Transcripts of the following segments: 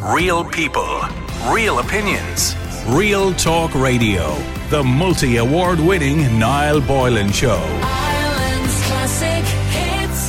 Real people, real opinions. Real Talk Radio. The multi-award winning Niall Boylan Show. Ireland's classic hits.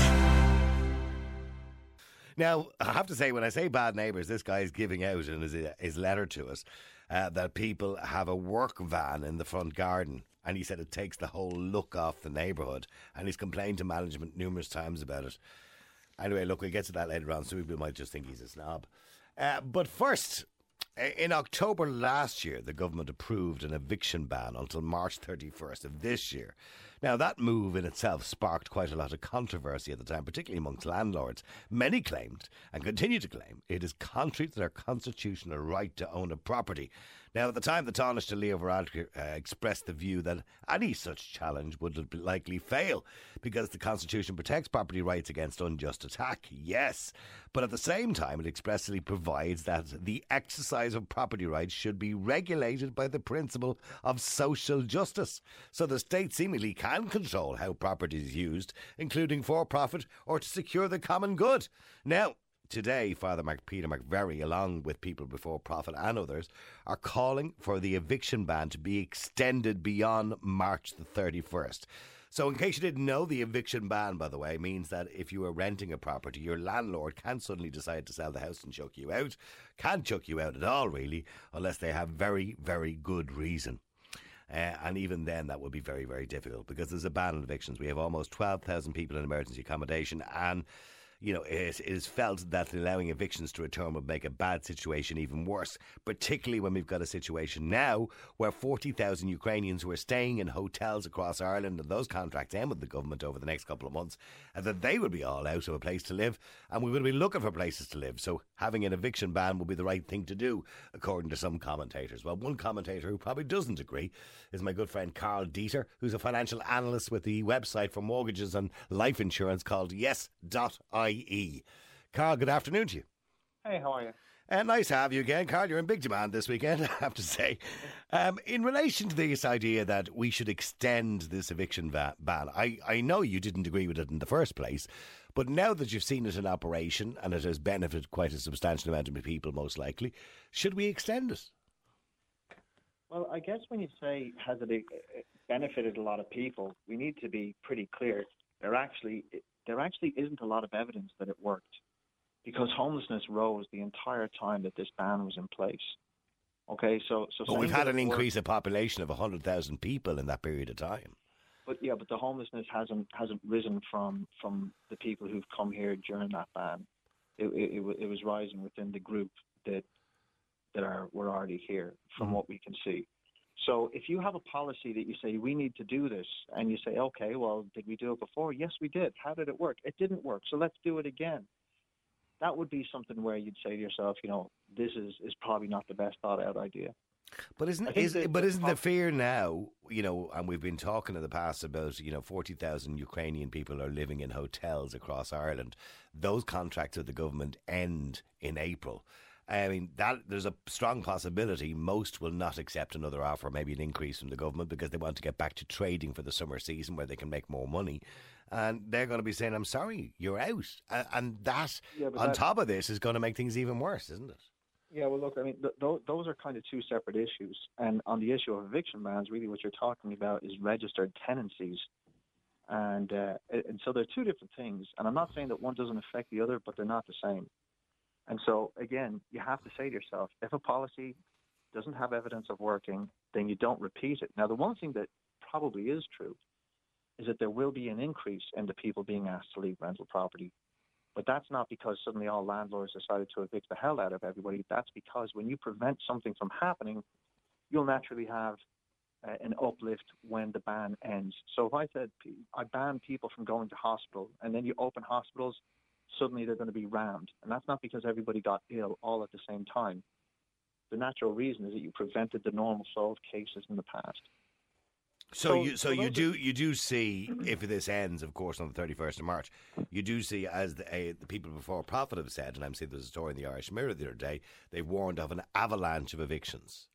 Now, I have to say, when I say bad neighbours, this guy's giving out in his letter to us that people have a work van in the front garden. And he said it takes the whole look off the neighbourhood. And he's complained to management numerous times about it. Anyway, look, we'll get to that later on. Some people might just think he's a snob. But first, in October last year, the government approved an eviction ban until March 31st of this year. Now, that move in itself sparked quite a lot of controversy at the time, particularly amongst landlords. Many claimed, and continue to claim, it is contrary to their constitutional right to own a property. Now, at the time, the Taoiseach Leo Varadkar expressed the view that any such challenge would likely fail because the Constitution protects property rights against unjust attack, yes. But at the same time, it expressly provides that the exercise of property rights should be regulated by the principle of social justice. So the state seemingly can control how property is used, including for profit or to secure the common good. Now, today, Father Peter McVerry, along with People Before Profit and others, are calling for the eviction ban to be extended beyond March the 31st. So in case you didn't know, the eviction ban, by the way, means that if you are renting a property, your landlord can suddenly decide to sell the house and chuck you out. Can't chuck you out at all, really, unless they have very, very good reason. And even then, that would be very, very difficult because there's a ban on evictions. We have almost 12,000 people in emergency accommodation, and you know, it is felt that allowing evictions to return would make a bad situation even worse, particularly when we've got a situation now where 40,000 Ukrainians who are staying in hotels across Ireland, and those contracts end with the government over the next couple of months, and that they would be all out of a place to live, and we would be looking for places to live. So having an eviction ban would be the right thing to do, according to some commentators. Well, one commentator who probably doesn't agree is my good friend Carl Dieter, who's a financial analyst with the website for mortgages and life insurance called yes.ie. Carl, good afternoon to you. Hey, how are you? Nice to have you again, Carl. You're in big demand this weekend, I have to say. In relation to this idea that we should extend this eviction ban, I know you didn't agree with it in the first place, but now that you've seen it in operation and it has benefited quite a substantial amount of people, most likely, should we extend it? Well, I guess when you say has it benefited a lot of people, we need to be pretty clear. There actually isn't a lot of evidence that it worked, because homelessness rose the entire time that this ban was in place. Okay, so but we've had an increase of population of 100,000 people in that period of time. But the homelessness hasn't risen from the people who've come here during that ban. It was rising within the group that were already here, from what we can see. So if you have a policy that you say, we need to do this, and you say, okay, well, did we do it before? Yes, we did. How did it work? It didn't work, so let's do it again. That would be something where you'd say to yourself, you know, this is probably not the best thought out idea. But isn't the fear now, you know, and we've been talking in the past about, you know, 40,000 Ukrainian people are living in hotels across Ireland. Those contracts with the government end in April. I mean, there's a strong possibility most will not accept another offer, maybe an increase from the government, because they want to get back to trading for the summer season where they can make more money. And they're going to be saying, I'm sorry, you're out. And that, on top of this, is going to make things even worse, isn't it? Yeah, well, look, I mean, those are kind of two separate issues. And on the issue of eviction bans, really what you're talking about is registered tenancies. And so they're two different things. And I'm not saying that one doesn't affect the other, but they're not the same. And so, again, you have to say to yourself, if a policy doesn't have evidence of working, then you don't repeat it. Now, the one thing that probably is true is that there will be an increase in the people being asked to leave rental property. But that's not because suddenly all landlords decided to evict the hell out of everybody. That's because when you prevent something from happening, you'll naturally have an uplift when the ban ends. So if I said I ban people from going to hospital, and then you open hospitals, suddenly they're going to be rammed. And that's not because everybody got ill all at the same time. The natural reason is that you prevented the normal flow of cases in the past. So you do see, if this ends, of course, on the 31st of March, you do see, as the People Before Profit have said, and I'm seeing there's a story in the Irish Mirror the other day, they've warned of an avalanche of evictions.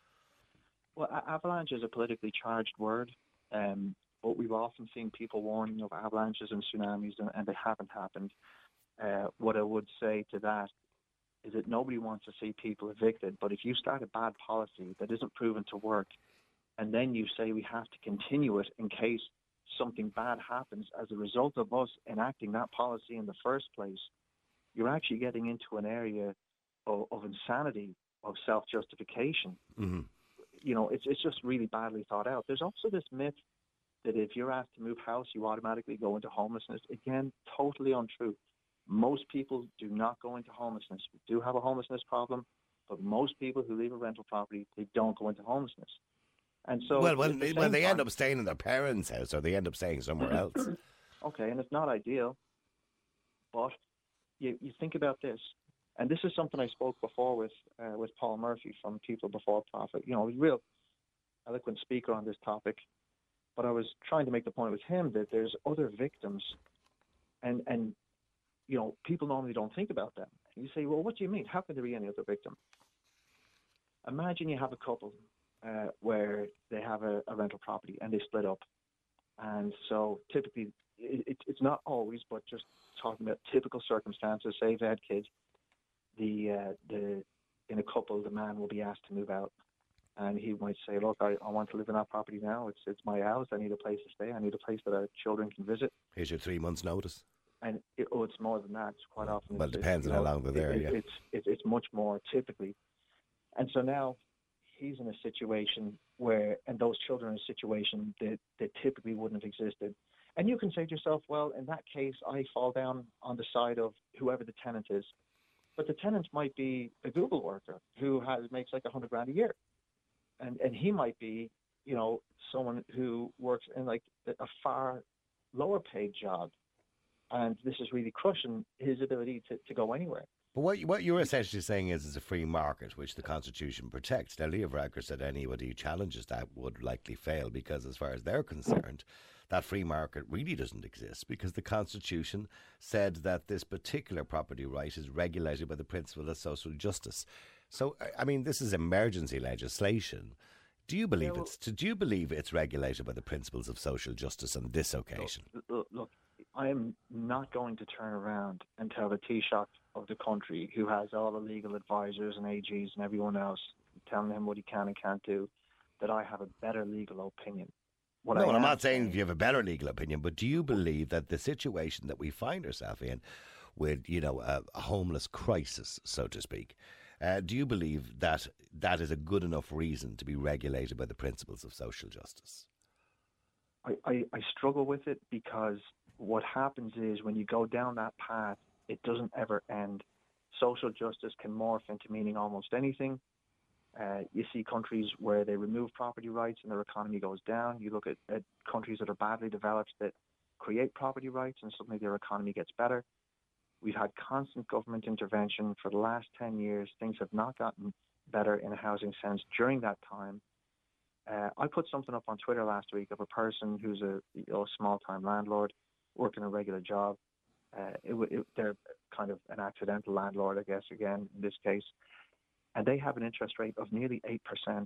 Well, avalanche is a politically charged word, but we've often seen people warning of avalanches and tsunamis, and they haven't happened. What I would say to that is that nobody wants to see people evicted. But if you start a bad policy that isn't proven to work, and then you say we have to continue it in case something bad happens as a result of us enacting that policy in the first place, you're actually getting into an area of insanity, of self-justification. Mm-hmm. You know, it's just really badly thought out. There's also this myth that if you're asked to move house, you automatically go into homelessness. Again, totally untrue. Most people do not go into homelessness. We do have a homelessness problem, but most people who leave a rental property, they don't go into homelessness. And so, they end up staying in their parents' house, or they end up staying somewhere else. Okay, and it's not ideal, but you think about this, and this is something I spoke before with Paul Murphy from People Before Profit. You know, he's a real eloquent speaker on this topic, but I was trying to make the point with him that there's other victims, and you know, people normally don't think about them. And you say, well, what do you mean? How could there be any other victim? Imagine you have a couple where they have a rental property and they split up. And so typically, it's not always, but just talking about typical circumstances, say they had kids, in a couple, the man will be asked to move out. And he might say, look, I want to live in that property now. It's my house. I need a place to stay. I need a place that our children can visit. Here's your 3 months' notice. And it's more than that. It's quite often. Well, it depends on how long they're there, yeah. It's much more typically. And so now he's in a situation where, and those children are in a situation that typically wouldn't have existed. And you can say to yourself, well, in that case, I fall down on the side of whoever the tenant is. But the tenant might be a Google worker who makes like $100,000 a year. And he might be, you know, someone who works in like a far lower paid job. And this is really crushing his ability to go anywhere. But what you're essentially saying is it's a free market, which the Constitution protects. Now, Leo Varadkar said anybody who challenges that would likely fail because, as far as they're concerned, that free market really doesn't exist because the Constitution said that this particular property right is regulated by the principle of social justice. So, I mean, this is emergency legislation. Do you believe it's regulated by the principles of social justice on this occasion? Look, I am not going to turn around and tell the Taoiseach of the country, who has all the legal advisors and AGs and everyone else telling him what he can and can't do, that I have a better legal opinion. I'm not saying you have a better legal opinion, but do you believe that the situation that we find ourselves in with, you know, a homeless crisis, so to speak, do you believe that that is a good enough reason to be regulated by the principles of social justice? I struggle with it because what happens is when you go down that path, it doesn't ever end. Social justice can morph into meaning almost anything. You see countries where they remove property rights and their economy goes down. You look at countries that are badly developed that create property rights and suddenly their economy gets better. We've had constant government intervention for the last 10 years. Things have not gotten better in a housing sense during that time. I put something up on Twitter last week of a person who's a small-time landlord working a regular job. They're kind of an accidental landlord, I guess, again, in this case. And they have an interest rate of nearly 8%.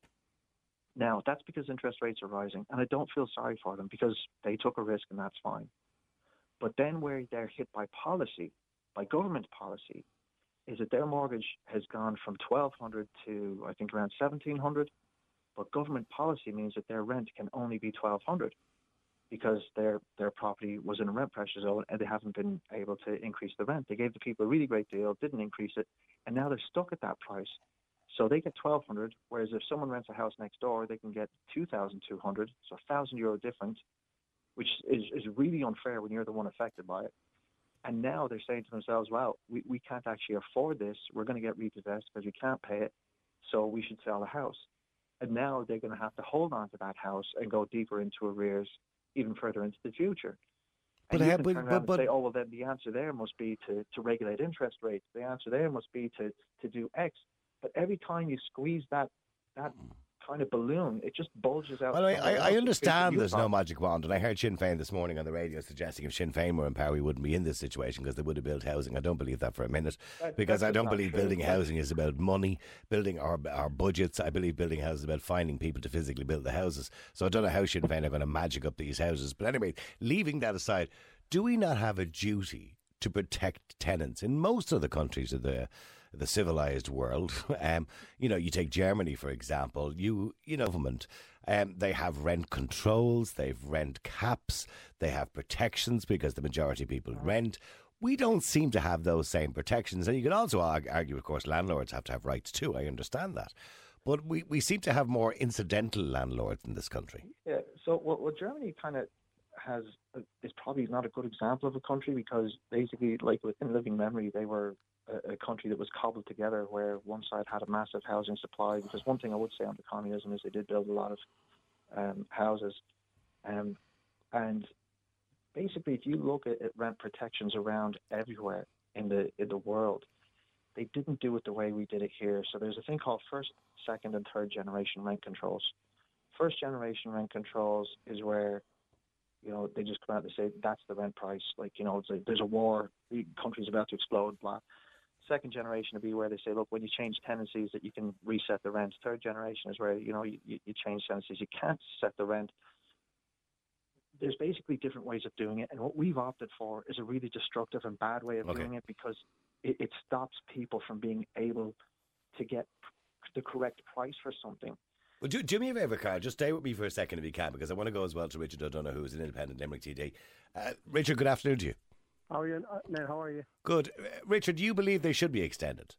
Now, that's because interest rates are rising. And I don't feel sorry for them because they took a risk and that's fine. But then where they're hit by policy, by government policy, is that their mortgage has gone from $1,200 to, I think, around $1,700. But government policy means that their rent can only be $1,200 because their property was in a rent pressure zone and they haven't been able to increase the rent. They gave the people a really great deal, didn't increase it, and now they're stuck at that price. So they get $1,200, whereas if someone rents a house next door, they can get $2,200, so €1,000 difference, which is really unfair when you're the one affected by it. And now they're saying to themselves, well, we can't actually afford this. We're going to get repossessed because we can't pay it, so we should sell the house. And now they're going to have to hold on to that house and go deeper into arrears, even further into the future. And you can turn around and say, oh, well, then the answer there must be to regulate interest rates. The answer there must be to do X. But every time you squeeze that kind of balloon, it just bulges out. Well, I understand there's no magic wand, and I heard Sinn Féin this morning on the radio suggesting if Sinn Féin were in power, we wouldn't be in this situation because they would have built housing. I don't believe that for a minute, because I don't believe building housing is about money, building our budgets. I believe building houses is about finding people to physically build the houses. So I don't know how Sinn Féin are going to magic up these houses. But anyway, leaving that aside, do we not have a duty to protect tenants in most of the countries of the the civilized world. You take Germany, for example. Government, they have rent controls, they've rent caps, they have protections because the majority of people rent. We don't seem to have those same protections. And you can also argue, of course, landlords have to have rights too. I understand that. But we seem to have more incidental landlords in this country. Yeah, so what Germany kind of has is probably not a good example of a country, because basically, like within living memory, they were a country that was cobbled together where one side had a massive housing supply. Because one thing I would say on the communism is they did build a lot of houses. And basically, if you look at rent protections around everywhere in the world, they didn't do it the way we did it here. So there's a thing called first, second, and third generation rent controls. First generation rent controls is where, they just come out and say that's the rent price. It's like there's a war, the country's about to explode, blah. Second generation would be where they say, look, when you change tenancies, that you can reset the rent. Third generation is where you change tenancies, you can't set the rent. There's basically different ways of doing it, and what we've opted for is a really destructive and bad way of doing it, because it stops people from being able to get the correct price for something. Well, do me a favour, Carl. Just stay with me for a second if you can, because I want to go as well to Richard O'Donoghue, who's an independent Limerick TD. Richard, good afternoon to you. How are you, Ned? How are you? Good. Richard, do you believe they should be extended?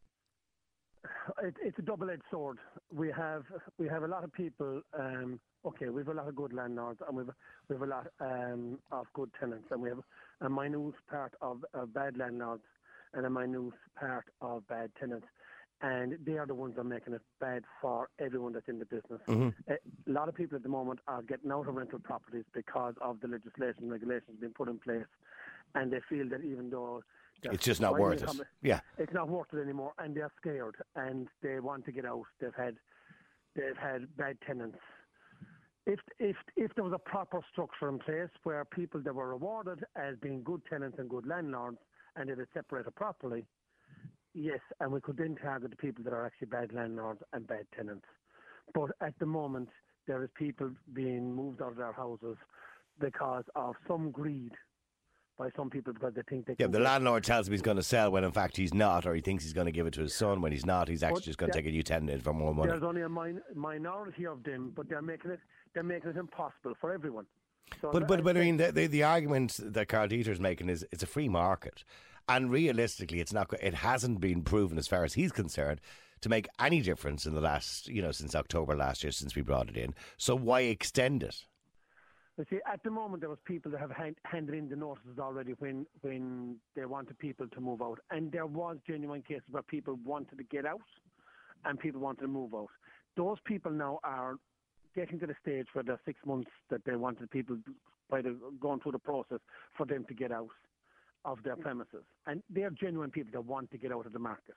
It's a double-edged sword. We have a lot of people. We have a lot of good landlords, and we have a lot of good tenants, and we have a minute part of bad landlords and a minute part of bad tenants. And they are the ones that are making it bad for everyone that's in the business. Mm-hmm. A lot of people at the moment are getting out of rental properties because of the legislation and regulations being put in place, and they feel that even though it's just not worth it. It's not worth it anymore, and they're scared and they want to get out. They've had bad tenants. If there was a proper structure in place where people that were rewarded as being good tenants and good landlords, and they were separated properly, yes, and we could then target the people that are actually bad landlords and bad tenants. But at the moment, there is people being moved out of their houses because of some greed by some people, because they think they can. Yeah, the landlord tells him he's going to sell when in fact he's not, or he thinks he's going to give it to his son when he's not. He's actually just going to take a new tenant in for more money. There's only a minority of them, but they're making it impossible for everyone. So but I mean, the argument that Carl Dieter's making is it's a free market, and realistically, it hasn't been proven, as far as he's concerned, to make any difference in the last, since October last year, since we brought it in. So why extend it? You see, at the moment, there was people that have handed in the notices already when they wanted people to move out, and there was genuine cases where people wanted to get out and people wanted to move out. Those people now are getting to the stage where there's 6 months that they wanted people by going through the process for them to get out of their premises, and they're genuine people that want to get out of the market.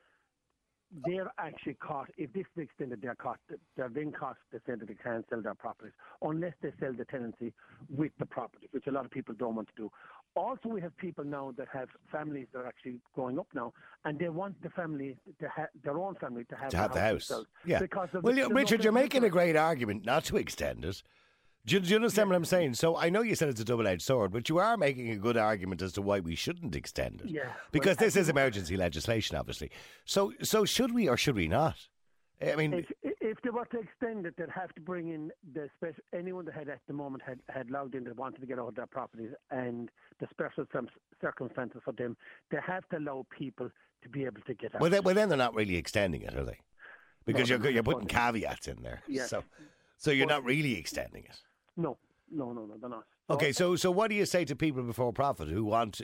They're actually caught, if this is extended, they're then caught to say that they can't sell their properties unless they sell the tenancy with the property, which a lot of people don't want to do. Also, we have people now that have families that are actually growing up now, and they want the family to have their own family to have the house. Themselves. Yeah. Well, Richard, you're making a great argument not to extend it. Do you understand what I'm saying? So I know you said it's a double-edged sword, but you are making a good argument as to why we shouldn't extend it. Yeah. Because this is emergency legislation, obviously. So should we or should we not? I mean, if they were to extend it, they'd have to bring in anyone that had at the moment had logged in that wanted to get out of their properties, and the special circumstances for them. They have to allow people to be able to get out. Well, then they're not really extending it, are they? Because you're putting caveats in there. Yes. So you're not really extending it. No, they're not. Okay, so what do you say to people before profit who want,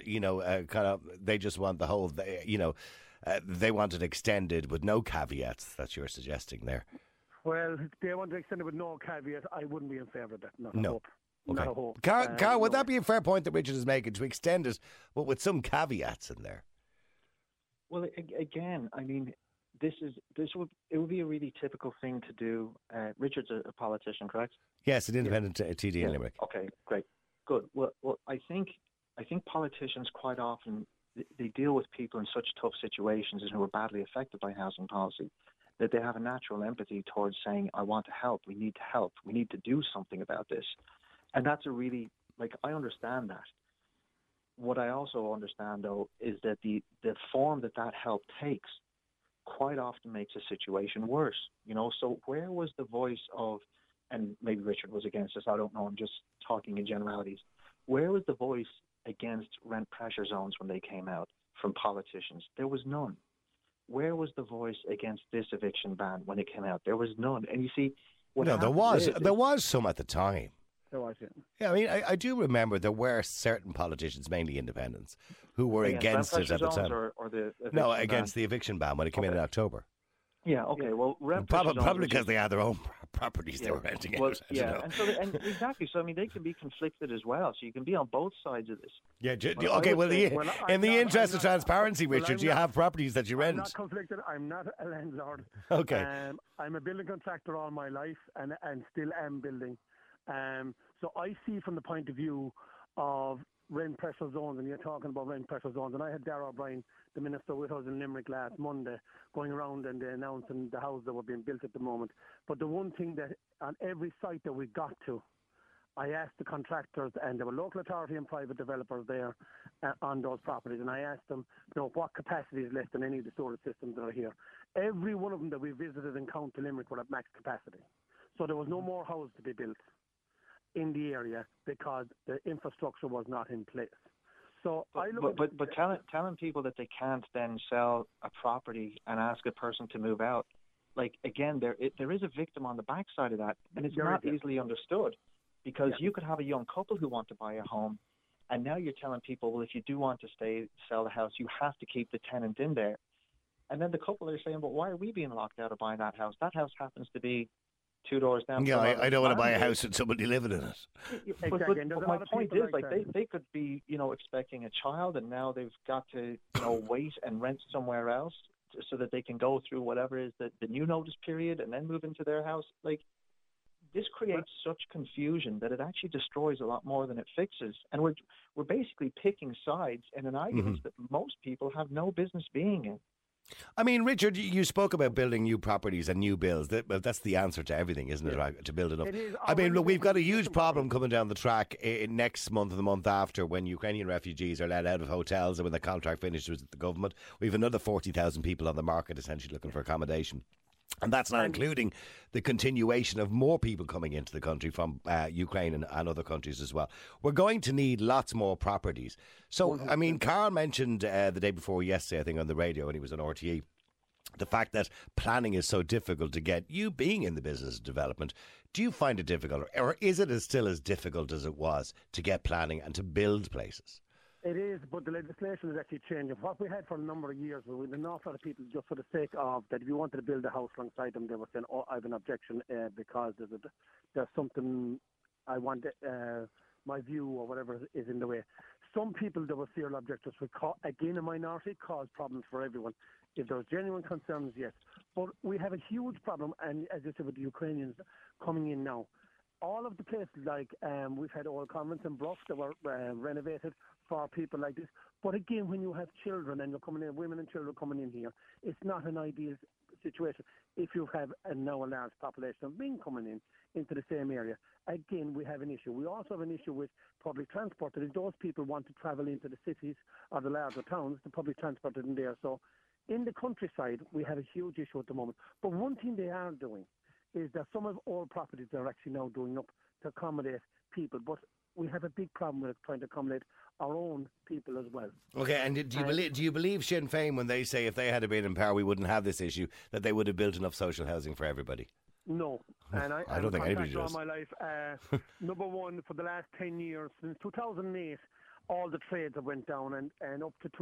they just want the whole, they want it extended with no caveats that you're suggesting there? Well, if they want to extend it with no caveat, I wouldn't be in favour of that. Not no. A hope. Okay. Not a hope. Carl, would that be a fair point that Richard is making, to extend it, but with some caveats in there? Well, again, I mean, it would be a really typical thing to do. Richard's a politician, correct? Yes, an independent TD in Limerick. Okay, great, good. Well, I think politicians quite often they deal with people in such tough situations and who are badly affected by housing policy that they have a natural empathy towards saying, "I want to help. We need to help. We need to do something about this," and that's I understand that. What I also understand, though, is that the form that help takes quite often makes a situation worse. So where was the voice of, and maybe Richard was against this, I don't know, I'm just talking in generalities. Where was the voice against rent pressure zones when they came out from politicians? There was none. Where was the voice against this eviction ban when it came out? There was none. And you see, there was some at the time. There was, yeah. Yeah, I mean, I do remember there were certain politicians, mainly independents, who were against it at the time. Or the against the eviction ban when it came in October. Yeah, okay. Well, probably because they had their own properties they were renting out. Yeah, and exactly. So, I mean, they can be conflicted as well. So you can be on both sides of this. Yeah, in the interest of transparency, Richard, you have properties that you rent. I'm not conflicted. I'm not a landlord. Okay. I'm a building contractor all my life and still am building. So I see from the point of view of rent pressure zones, and you're talking about rent pressure zones, and I had Darragh O'Brien, the minister, with us in Limerick last Monday, going around and announcing the houses that were being built at the moment. But the one thing that on every site that we got to, I asked the contractors, and there were local authority and private developers there on those properties, and I asked them, what capacity is left in any of the storage systems that are here. Every one of them that we visited in County Limerick were at max capacity. So there was no more houses to be built in the area because the infrastructure was not in place. So but telling people that they can't then sell a property and ask a person to move out, like, again, there is a victim on the backside of that, and it's not easily understood, because you could have a young couple who want to buy a home, and now you're telling people, well, if you do want to sell the house, you have to keep the tenant in there. And then the couple are saying, but why are we being locked out of buying that house? That house happens to be 2 doors down. Yeah, I don't want to buy a house with somebody living in it. But my point is, like, they could be, expecting a child, and now they've got to, wait and rent somewhere else so that they can go through whatever is the new notice period and then move into their house. Like, this creates such confusion that it actually destroys a lot more than it fixes. And we're basically picking sides in an argument that most people have no business being in. I mean, Richard, you spoke about building new properties and new builds. That's the answer to everything, isn't it? Right? To build enough. I mean, look, we've got a huge problem coming down the track next month and the month after, when Ukrainian refugees are let out of hotels and when the contract finishes with the government. We have another 40,000 people on the market essentially looking for accommodation. And that's not including the continuation of more people coming into the country from Ukraine and other countries as well. We're going to need lots more properties. So, I mean, Carl mentioned the day before yesterday, I think, on the radio when he was on RTE, the fact that planning is so difficult to get. You being in the business of development, do you find it difficult, or is it still as difficult as it was to get planning and to build places? It is, but the legislation is actually changing. What we had for a number of years, we had an awful lot of people, just for the sake of that, if you wanted to build a house alongside them, they were saying, I have an objection because there's something I want, my view or whatever is in the way. Some people that were serial objectors would, again, a minority, cause problems for everyone. If there's genuine concerns, yes. But we have a huge problem, and as you said, with the Ukrainians coming in now, all of the places, like we've had old convents and Bruff that were renovated for people like this. But again, when you have children and you're coming in, women and children coming in here, it's not an ideal situation. If you have now a large population of men coming in into the same area, again, we have an issue. We also have an issue with public transport. That if those people want to travel into the cities or the larger towns, the public transport isn't there. So in the countryside, we have a huge issue at the moment. But one thing they are doing is that some of all properties are actually now doing up to accommodate people. But we have a big problem with trying to accommodate our own people as well. Okay, and do you believe Sinn Féin when they say if they had been in power we wouldn't have this issue, that they would have built enough social housing for everybody? No. And I don't think anybody does. All my life, number one, for the last 10 years, since 2008, all the trades have went down, and up to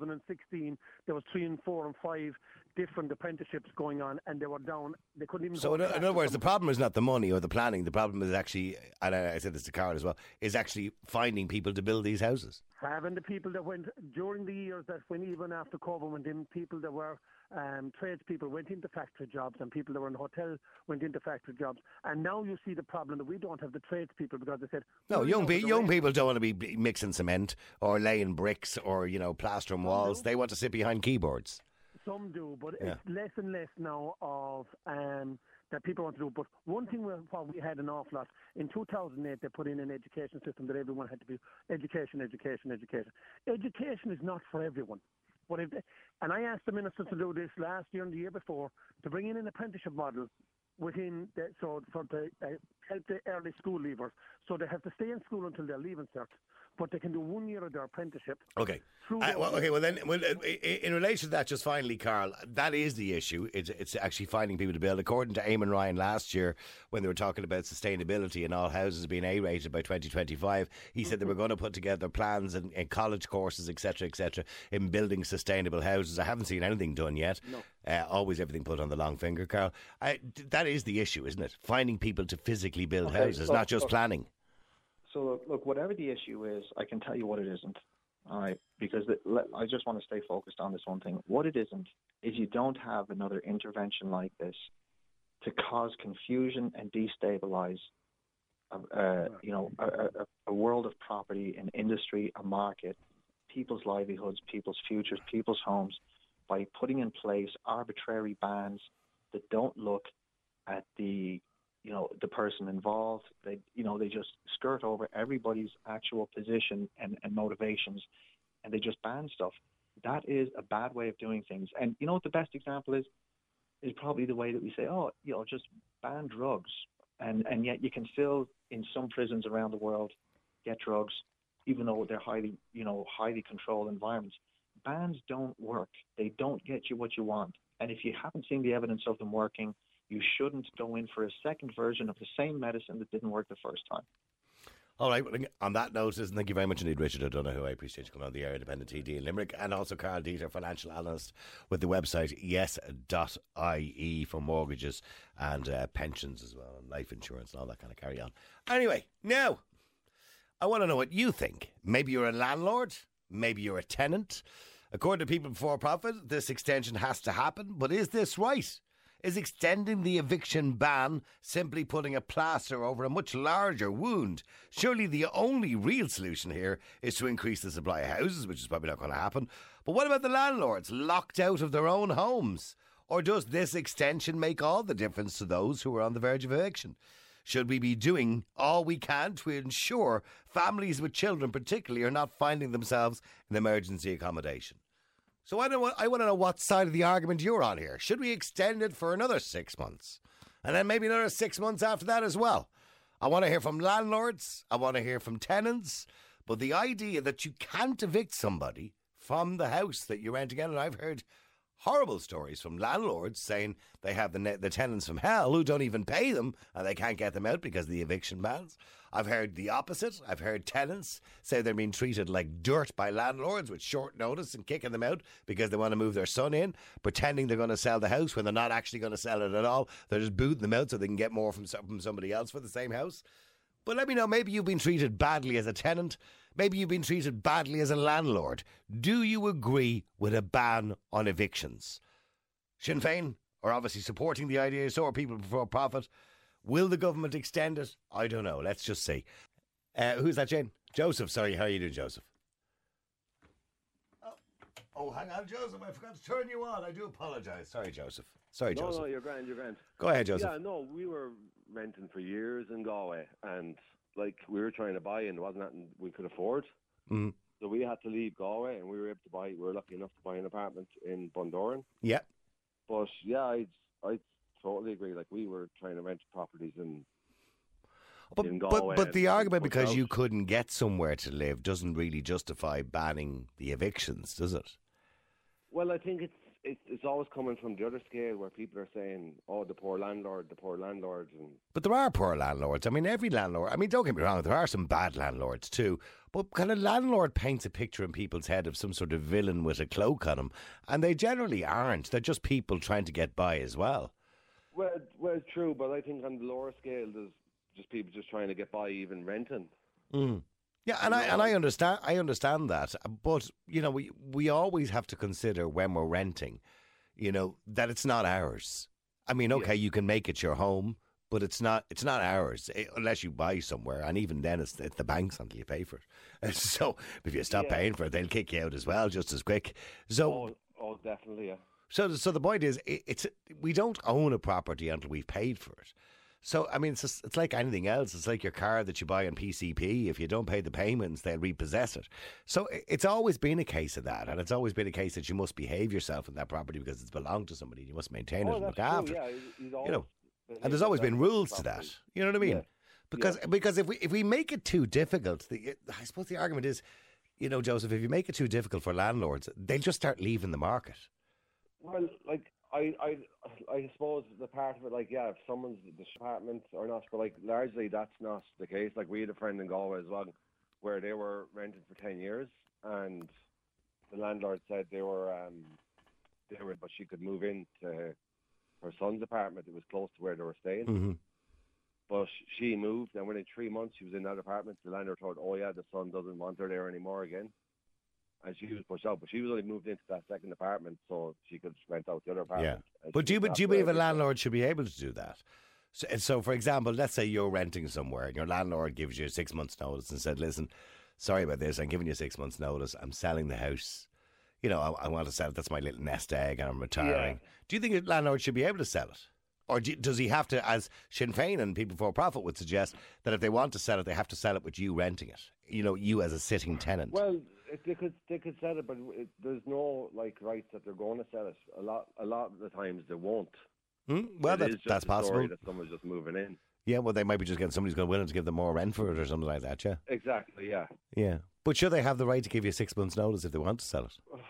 2016 there was 3 and 4 and 5 different apprenticeships going on, and they were down. They couldn't even. So in other words, the problem is not the money or the planning. The problem is actually, and I said this to Carl as well, is actually finding people to build these houses. Having the people that went during the years that when even after COVID went in, people that were tradespeople went into factory jobs, and people that were in hotels went into factory jobs. And now you see the problem that we don't have the tradespeople because they said no. Young people don't want to be mixing cement or laying bricks or plastering walls. They want to sit behind keyboards. Some do, but it's less and less now of that people want to do. But one thing what we had an awful lot, in 2008 they put in an education system that everyone had to be education. Education is not for everyone. But and I asked the minister to do this last year and the year before, to bring in an apprenticeship model within so for the help the early school leavers, so they have to stay in school until they're leaving cert, but they can do 1 year of their apprenticeship. Okay. In relation to that, just finally, Carl, that is the issue. It's actually finding people to build. According to Eamon Ryan last year, when they were talking about sustainability and all houses being A-rated by 2025, he said they were going to put together plans and college courses, etc., in building sustainable houses. I haven't seen anything done yet. No. Always everything put on the long finger, Carl. That is the issue, isn't it? Finding people to physically build houses, not just planning. So look, whatever the issue is, I can tell you what it isn't. All right, because I just want to stay focused on this one thing. What it isn't is you don't have another intervention like this to cause confusion and destabilize, a world of property, an industry, a market, people's livelihoods, people's futures, people's homes, by putting in place arbitrary bans that don't look at the person involved. They just skirt over everybody's actual position and motivations, and they just ban stuff. That is a bad way of doing things. And you know what the best example is probably the way that we say, just ban drugs. And yet you can still, in some prisons around the world, get drugs, even though they're highly controlled environments. Bans don't work. They don't get you what you want. And if you haven't seen the evidence of them working, you shouldn't go in for a second version of the same medicine that didn't work the first time. All right, well, on that note, thank you very much indeed, Richard O'Donoghue. I appreciate you coming on the air, Independent TD in Limerick, and also Carl Dieter, financial analyst with the website yes.ie for mortgages and pensions as well, and life insurance and all that kind of carry on. Anyway, now, I want to know what you think. Maybe you're a landlord, maybe you're a tenant. According to People Before Profit, this extension has to happen, but is this right? Is extending the eviction ban simply putting a plaster over a much larger wound? Surely the only real solution here is to increase the supply of houses, which is probably not going to happen. But what about the landlords locked out of their own homes? Or does this extension make all the difference to those who are on the verge of eviction? Should we be doing all we can to ensure families with children particularly are not finding themselves in emergency accommodation? So I want to know what side of the argument you're on here. Should we extend it for another 6 months? And then maybe another 6 months after that as well? I want to hear from landlords. I want to hear from tenants. But the idea that you can't evict somebody from the house that you're renting out, and I've heard horrible stories from landlords saying they have the tenants from hell who don't even pay them and they can't get them out because of the eviction bans. I've heard the opposite. I've heard tenants say they're being treated like dirt by landlords with short notice and kicking them out because they want to move their son in, pretending they're going to sell the house when they're not actually going to sell it at all. They're just booting them out so they can get more from somebody else for the same house. But let me know, maybe you've been treated badly as a tenant. Maybe you've been treated badly as a landlord. Do you agree with a ban on evictions? Sinn Féin are obviously supporting the idea, so are People Before Profit. Will the government extend it? I don't know. Let's just see. Who's that, Jane? Joseph. Sorry, how are you doing, Joseph? Oh, hang on, Joseph. I forgot to turn you on. I do apologise. Sorry, Joseph. Sorry, Joseph. No, you're grand. Go ahead, Joseph. Yeah, no, we were renting for years in Galway, and we were trying to buy, and there wasn't nothing we could afford. Mm. So we had to leave Galway, and we were able to buy. We were lucky enough to buy an apartment in Bundoran. Yeah. But yeah, I totally agree. Like, we were trying to rent properties in Galway. But the argument because you couldn't get somewhere to live doesn't really justify banning the evictions, does it? Well, I think it's always coming from the other scale where people are saying, "Oh, the poor landlords," and. But there are poor landlords. I mean, every landlord. I mean, don't get me wrong. There are some bad landlords too. But kind of landlord paints a picture in people's head of some sort of villain with a cloak on him, and they generally aren't. They're just people trying to get by as well. Well, true. But I think on the lower scale, there's just people just trying to get by, even renting. Mm. Yeah, and I understand that, but you know, we always have to consider when we're renting, you know, that it's not ours. I mean, okay, you can make it your home, but it's not ours unless you buy somewhere, and even then, it's the bank's until you pay for it. So if you stop paying for it, they'll kick you out as well, just as quick. So, oh, definitely, yeah. So the point is, we don't own a property until we've paid for it. So, I mean, it's like anything else. It's like your car that you buy on PCP. If you don't pay the payments, they'll repossess it. So it's always been a case of that. And it's always been a case that you must behave yourself in that property because it's belonged to somebody. You must maintain it and look after it. You know, and there's always been rules to that. You know what I mean? Yeah. Because if we make it too difficult, I suppose the argument is, you know, Joseph, if you make it too difficult for landlords, they'll just start leaving the market. Well, like I suppose the part of it, like, yeah, if someone's the apartment or not, but like largely that's not the case. Like, we had a friend in Galway as well, where they were renting for 10 years, and the landlord said they were, but she could move into her son's apartment. It was close to where they were staying. Mm-hmm. But she moved, and within 3 months she was in that apartment. The landlord told, oh yeah, the son doesn't want her there anymore again. And she was pushed out, but she was only moved into that second apartment, so she could rent out the other apartment. Yeah. But do you believe a landlord should be able to do that? So, for example, let's say you're renting somewhere and your landlord gives you 6 months' notice and said, listen, sorry about this, I'm giving you 6 months' notice, I'm selling the house. You know, I want to sell it, that's my little nest egg and I'm retiring. Yeah. Do you think a landlord should be able to sell it? Or does he have to, as Sinn Féin and People for Profit would suggest, that if they want to sell it, they have to sell it with you renting it? You know, you as a sitting tenant. Well, they could sell it, but there's no like rights that they're going to sell it. A lot of the times they won't. Well, that's possible. That someone's just moving in. Yeah, well, they might be just getting somebody's going willing to give them more rent for it or something like that. Yeah, exactly. Yeah, yeah. But should they have the right to give you 6 months' notice if they want to sell it?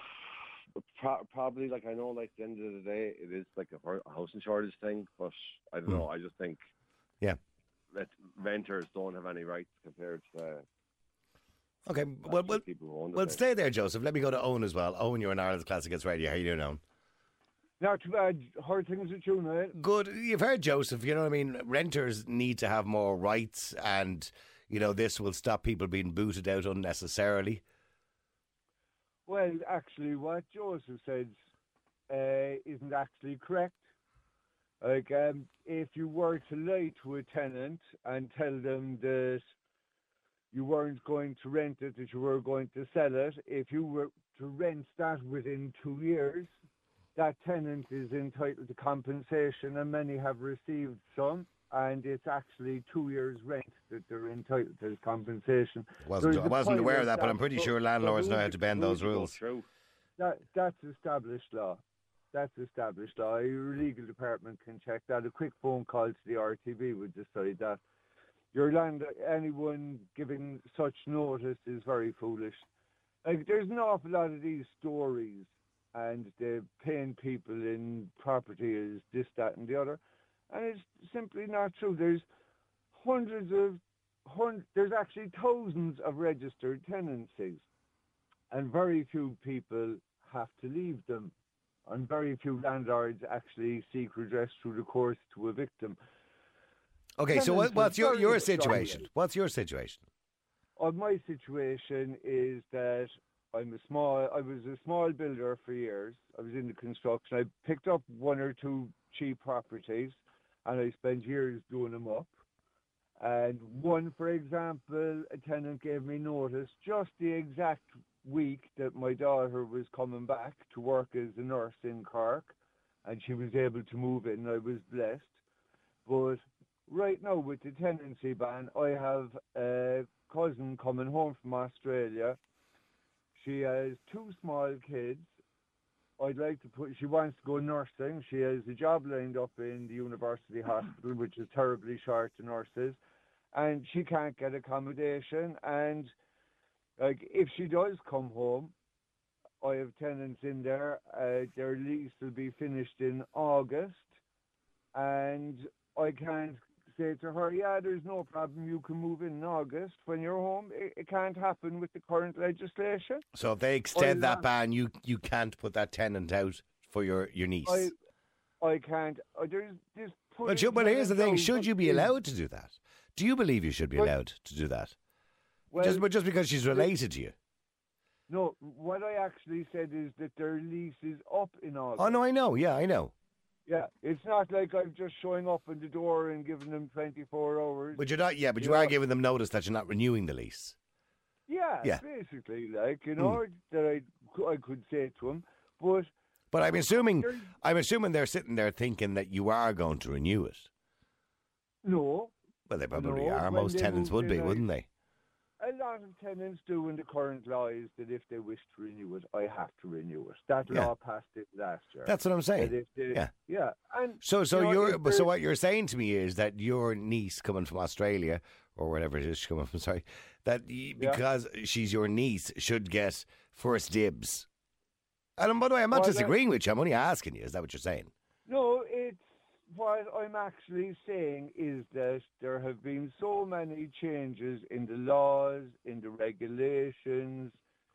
Probably. Like, I know, like, at the end of the day, it is like a housing shortage thing. But I don't know. I just think, yeah, that renters don't have any rights compared to. Okay, well, stay there, Joseph. Let me go to Owen as well. Owen, you're in Ireland's Classic Hits Radio. How you doing, Owen? Not too bad. Heard things with you, Niall. Good. You've heard Joseph. You know what I mean? Renters need to have more rights, and, you know, this will stop people being booted out unnecessarily. Well, actually, what Joseph said isn't actually correct. Like, if you were to lie to a tenant and tell them that you weren't going to rent it, that you were going to sell it, if you were to rent that within 2 years, that tenant is entitled to compensation, and many have received some, and it's actually 2 years' rent that they're entitled to compensation. I wasn't aware of that, but I'm pretty sure landlords know how to bend those rules. That's established law. That's established law. Your legal department can check that. A quick phone call to the RTB would decide that. Anyone giving such notice is very foolish. Like, there's an awful lot of these stories, and they're paying people in property as this, that, and the other, and it's simply not true. There's there's actually thousands of registered tenancies, and very few people have to leave them, and very few landlords actually seek redress through the courts to evict them. Okay, so what's your situation? What's your situation? My situation is that I was a small builder for years. I was in the construction. I picked up one or two cheap properties, and I spent years doing them up. And one, for example, a tenant gave me notice just the exact week that my daughter was coming back to work as a nurse in Cork, and she was able to move in. I was blessed. But right now, with the tenancy ban, I have a cousin coming home from Australia. She has two small kids. She wants to go nursing. She has a job lined up in the university hospital, which is terribly short to nurses, and she can't get accommodation. And like, if she does come home, I have tenants in there. Their lease will be finished in August, and I can't say to her, yeah, there's no problem, you can move in August when you're home. It can't happen with the current legislation. So if they extend that ban, you can't put that tenant out for your niece? I can't. Well, here's the thing. Should you be allowed to do that? Do you believe you should be allowed to do that? Well, just because she's related to you? No, what I actually said is that their lease is up in August. Oh, no, I know. Yeah, I know. Yeah, it's not like I'm just showing up at the door and giving them 24 hours. But you're not, but you are giving them notice that you're not renewing the lease. Yeah. Basically, that I could say to them. But I'm assuming they're sitting there thinking that you are going to renew it. No. Well, they probably No, are. when Most they tenants moved would be, in, wouldn't they? A lot of tenants do in the current law is that if they wish to renew it, I have to renew it. That Yeah. law passed it last year. That's what I'm That saying. if they- Yeah. Yeah. And So you know, if so what you're saying to me is that your niece coming from Australia or wherever it is she's coming from, sorry, that because she's your niece should get first dibs. And by the way, I'm not Well, disagreeing with you. I'm only asking you. Is that what you're saying? No, it's what I'm actually saying is that there have been so many changes in the laws, in the regulations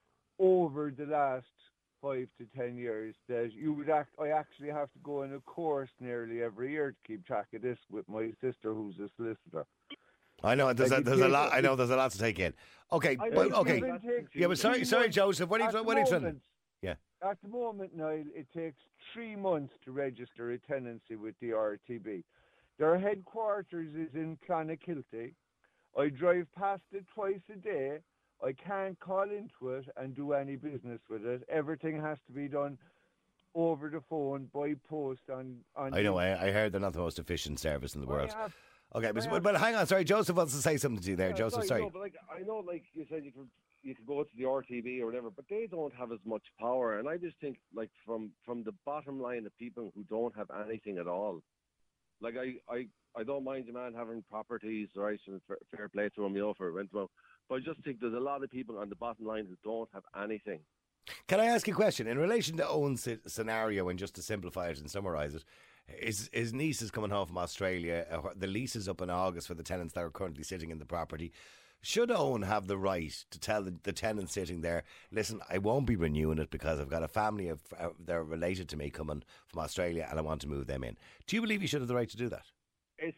over the last 5 to 10 years that I actually have to go on a course nearly every year to keep track of this with my sister who's a solicitor. I know there's Like, a lot. I know there's a lot to take in. Okay, I but think okay. it takes Yeah, but sorry, 3 months. Joseph. What are you trying? Yeah. At the moment, Niall, it takes 3 months to register a tenancy with the RTB. Their headquarters is in Clonakilty. I drive past it twice a day. I can't call into it and do any business with it. Everything has to be done over the phone, by post. I know. I heard they're not the most efficient service in the world. I have- Okay, but hang on. Sorry, Joseph wants to say something to you there. Joseph, sorry. No, but like I know, like you said, you could go to the RTB or whatever, but they don't have as much power. And I just think, like from the bottom line of people who don't have anything at all, like I don't mind your man having properties, right, and fair play to him, you know, for rent them out. But I just think there's a lot of people on the bottom line who don't have anything. Can I ask you a question in relation to Owen's scenario? And just to simplify it and summarise it, his niece is coming home from Australia. The lease is up in August for the tenants that are currently sitting in the property. Should Owen have the right to tell the tenants sitting there, listen, I won't be renewing it because I've got a family they're related to me coming from Australia and I want to move them in? Do you believe he should have the right to do that? It's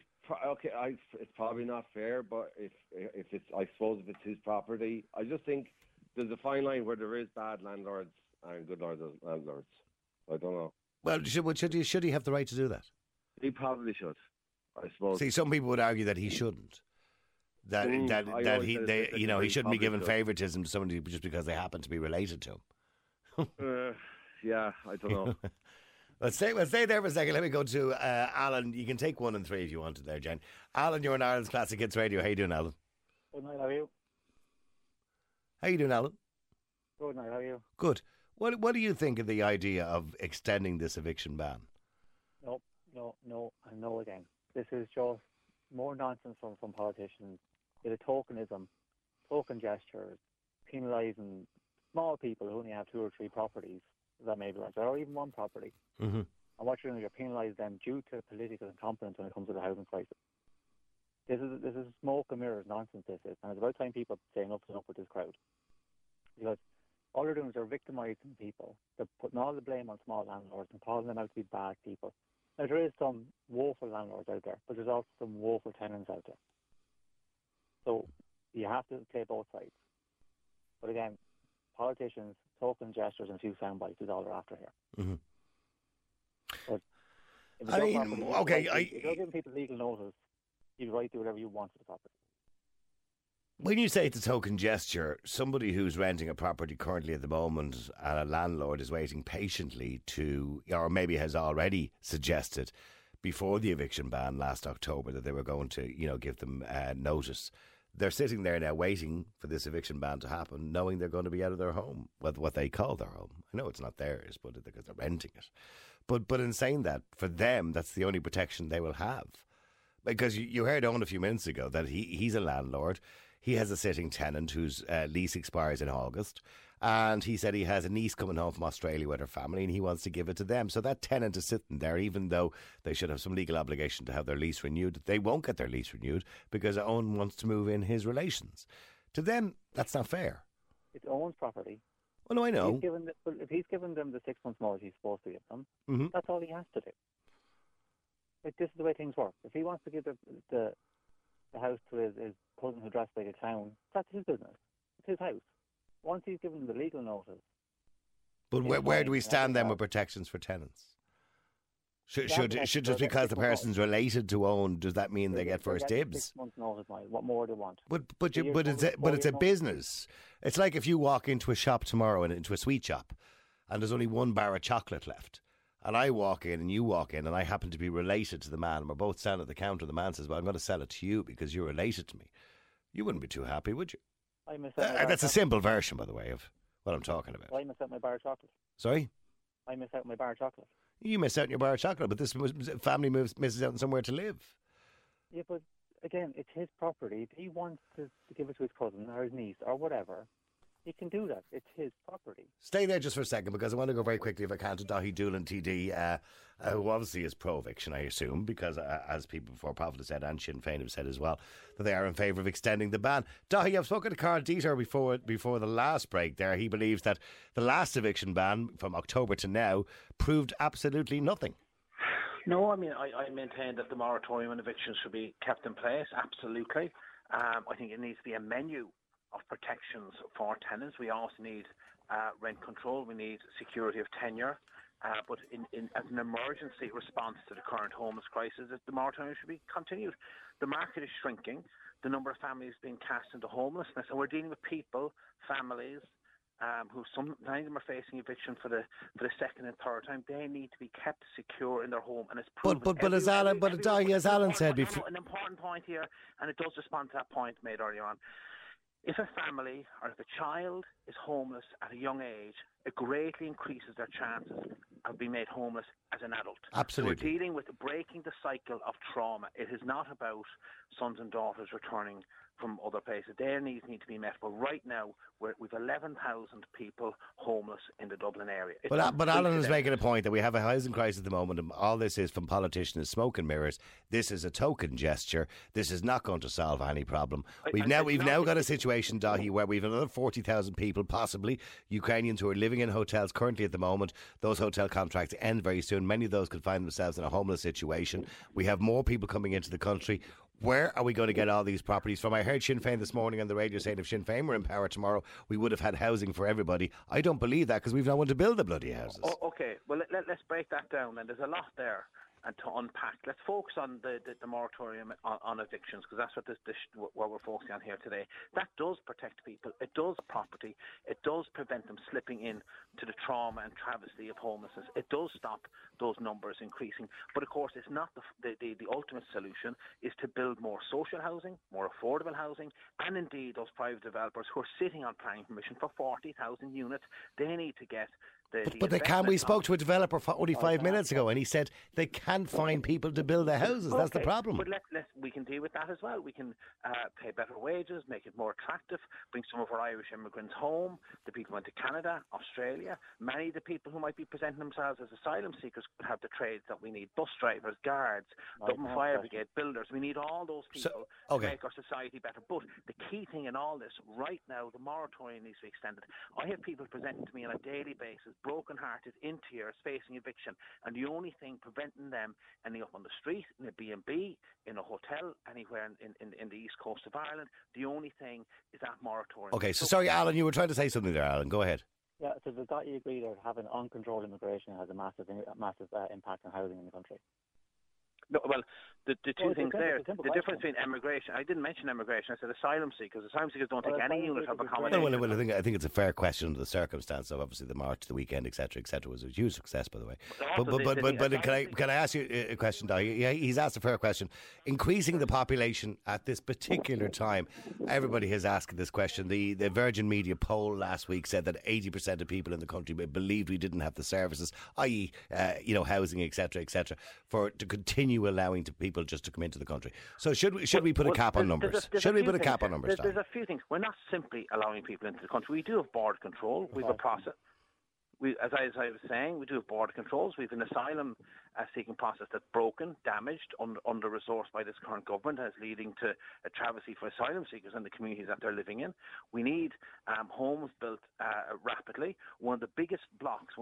it's probably not fair, but if it's, I suppose, if it's his property, I just think there's a fine line where there is bad landlords and good landlords. I don't know. Well, should he have the right to do that? He probably should, I suppose. See, some people would argue that he shouldn't. That I that always he said they that you know he he shouldn't be probably giving should. favouritism to somebody just because they happen to be related to him. Yeah, I don't know. Let's stay there for a second. Let me go to Alan. You can take 1 and 3 if you wanted there, Jen. Alan, you're on Ireland's Classic Hits Radio. How you doing, Alan? Good night, how are you? How you doing, Alan? Good night, how are you? Good. What do you think of the idea of extending this eviction ban? No, and no again. This is just more nonsense from politicians. It's a tokenism, token gestures, penalising small people who only have 2 or 3 properties that may be like that, or even 1 property. Mm-hmm. And what you're doing is you're penalising them due to political incompetence when it comes to the housing crisis. This is smoke and mirrors nonsense, this is. And it's about time people say enough is enough with this crowd. Because all they're doing is they're victimising people. They're putting all the blame on small landlords and calling them out to be bad people. Now, there is some woeful landlords out there, but there's also some woeful tenants out there. So you have to play both sides. But again, politicians, token gestures and 2 sound bites is all they're after here. Mm-hmm. But if I you're mean, property, okay, if you're giving people legal notice, you've the right to do whatever you want to the property. When you say it's a token gesture, somebody who's renting a property currently at the moment and a landlord is waiting patiently to, or maybe has already suggested before the eviction ban last October that they were going to, give them notice. They're sitting there now waiting for this eviction ban to happen, knowing they're going to be out of their home, what they call their home. I know it's not theirs, but because they're renting it. But in saying that, for them, that's the only protection they will have. Because you heard Owen a few minutes ago that he's a landlord. He has a sitting tenant whose lease expires in August. And he said he has a niece coming home from Australia with her family and he wants to give it to them. So that tenant is sitting there, even though they should have some legal obligation to have their lease renewed. They won't get their lease renewed because Owen wants to move in his relations. To them, that's not fair. It's Owen's property. Well, no, I know. If he's given them the 6 months mortgage he's supposed to give them, that's all he has to do. Like, this is the way things work. If he wants to give the house to his cousin who dressed like a clown, that's his business. It's his house. Once he's given the legal notice. But where do we stand then with protections for tenants? Should just because the person's related to Owen, does that mean they get first dibs? 6 months notice, Mike. What more do they want? But it's a business. It's like if you walk into a shop tomorrow and into a sweet shop, and there's only 1 bar of chocolate left, and I walk in and you walk in and I happen to be related to the man and we're both standing at the counter, the man says, well, I'm going to sell it to you because you're related to me. You wouldn't be too happy, would you? I miss out my bar That's a chocolate. simple version, by the way, of what I'm talking about. I miss out my bar chocolate. Sorry? I miss out my bar chocolate. You miss out on your bar of chocolate, but this family misses out on somewhere to live. Yeah, but again, it's his property. If he wants to give it to his cousin or his niece or whatever, he can do that. It's his property. Stay there just for a second because I want to go very quickly, if I can, to Dahi Doolan TD, who obviously is pro-eviction, I assume, because as people before Profit have said and Sinn Féin have said as well, that they are in favour of extending the ban. Dahi, I've spoken to Carl Dieter before the last break there. He believes that the last eviction ban from October to now proved absolutely nothing. No, I mean, I maintain that the moratorium on evictions should be kept in place, absolutely. I think it needs to be a menu of protections for tenants. We also need rent control. We need security of tenure. But as an emergency response to the current homeless crisis, the moratorium should be continued. The market is shrinking. The number of families being cast into homelessness, and we're dealing with people, families, who sometimes them are facing eviction for the second and third time. They need to be kept secure in their home, and it's proven. But as Alan said before, an important point here, and it does respond to that point made earlier on. If a family or if a child is homeless at a young age, it greatly increases their chances of being made homeless as an adult. Absolutely. So we're dealing with breaking the cycle of trauma. It is not about sons and daughters returning from other places. Their needs need to be met. But right now, we've 11,000 people homeless in the Dublin area. But Alan is making a point that we have a housing crisis at the moment, and all this is from politicians is smoke and mirrors. This is a token gesture. This is not going to solve any problem. We've now got a situation, Dahi, where we've another 40,000 people, possibly Ukrainians, who are living in hotels currently at the moment. Those hotel contracts end very soon. Many of those could find themselves in a homeless situation. We have more people coming into the country. Where are we going to get all these properties from? I heard Sinn Féin this morning on the radio saying if Sinn Féin were in power tomorrow, we would have had housing for everybody. I don't believe that because we've no one to build the bloody houses. Oh, okay, well, let's break that down then. There's a lot there and to unpack. Let's focus on the moratorium on evictions, because that's what we're focusing on here today. That does protect people. It does property. It does prevent them slipping in to the trauma and travesty of homelessness. It does stop those numbers increasing. But of course, it's not the ultimate solution is to build more social housing, more affordable housing, and indeed those private developers who are sitting on planning permission for 40,000 units. They need to get But they can. We spoke to a developer only 5 minutes ago, and he said they can't find people to build their houses. That's the problem. But we can deal with that as well. We can pay better wages, make it more attractive, bring some of our Irish immigrants home. The people who went to Canada, Australia. Many of the people who might be presenting themselves as asylum seekers could have the trades that we need: bus drivers, guards, Dublin Fire Brigade, builders. We need all those people to make our society better. But the key thing in all this right now, the moratorium needs to be extended. I have people presenting to me on a daily basis, broken-hearted, in tears, facing eviction, and the only thing preventing them ending up on the street, in a B&B, in a hotel, anywhere in the east coast of Ireland, the only thing is that moratorium. Okay, so sorry, Alan, you were trying to say something there, Alan. Go ahead. Yeah, so does that you agree that having uncontrolled immigration has a massive impact on housing in the country? No, well, the two things there. The difference between immigration. I didn't mention immigration. I said asylum seekers. Asylum seekers don't take any unit of accommodation. Well, I think it's a fair question under the circumstance of obviously the march, the weekend, etc., was a huge success, by the way. But can I ask you a question, Dahi? Yeah, he's asked a fair question. Increasing the population at this particular time, everybody has asked this question. The Virgin Media poll last week said that 80% of people in the country believed we didn't have the services, i.e., housing, etc., to continue allowing people just to come into the country. So should we put a cap on numbers? Should we put a cap on numbers? There's a few things. We're not simply allowing people into the country. We do have border control. We have a process. As I was saying, we do have border controls. We have an asylum seeking process that's broken, damaged, under-resourced by this current government, and is leading to a travesty for asylum seekers and the communities that they're living in. We need homes built rapidly. One of the biggest blocks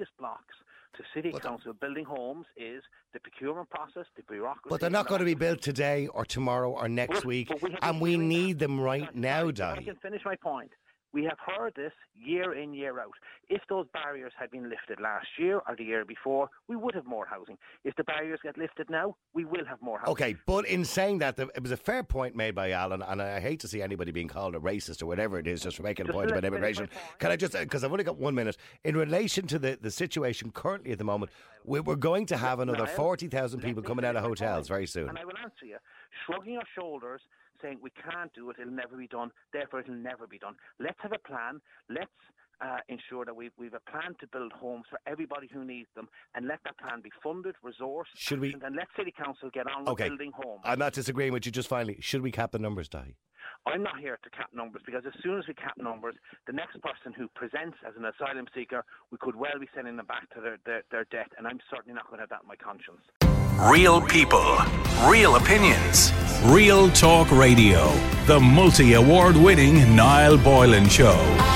to City Council building homes is the procurement process, the bureaucracy. But they're not going to be built today or tomorrow or next week, and we need them right now, Dahi. I can finish my point. We have heard this year in, year out. If those barriers had been lifted last year or the year before, we would have more housing. If the barriers get lifted now, we will have more housing. Okay, but in saying that, it was a fair point made by Alan, and I hate to see anybody being called a racist or whatever it is, just for making a point about immigration. Can I just, because I've only got 1 minute, in relation to the situation currently at the moment, we're going to have another 40,000 people coming out of hotels very soon. And I will answer you. Shrugging our shoulders, saying we can't do it, it'll never be done, therefore it'll never be done. Let's have a plan. Let's ensure that we've a plan to build homes for everybody who needs them, and let that plan be funded, resourced, and let City Council get on with building homes. I'm not disagreeing with you, just finally, should we cap the numbers, Dahi? I'm not here to cap numbers, because as soon as we cap numbers, the next person who presents as an asylum seeker, we could well be sending them back to their death, and I'm certainly not going to have that in my conscience. Real people, real opinions. Real Talk Radio, the multi-award winning Niall Boylan Show.